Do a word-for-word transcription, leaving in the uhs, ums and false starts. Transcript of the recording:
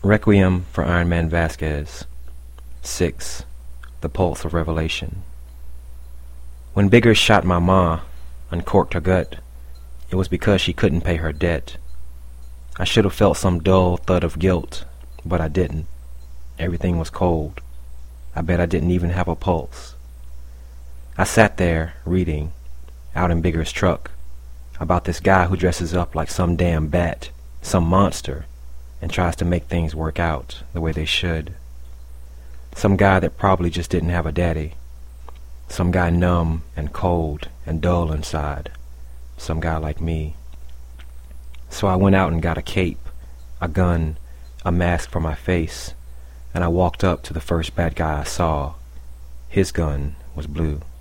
Requiem for Iron Man Vasquez. six. The Pulse of Revelation. When Biggers shot my ma, uncorked her gut, it was because she couldn't pay her debt. I should have felt some dull thud of guilt, but I didn't. Everything was cold. I bet I didn't even have a pulse. I sat there, reading, out in Biggers' truck, about this guy who dresses up like some damn bat, some monster, and tries to make things work out the way they should. Some guy that probably just didn't have a daddy. Some guy numb and cold and dull inside. Some guy like me. So I went out and got a cape, a gun, a mask for my face, and I walked up to the first bad guy I saw. His gun was blue.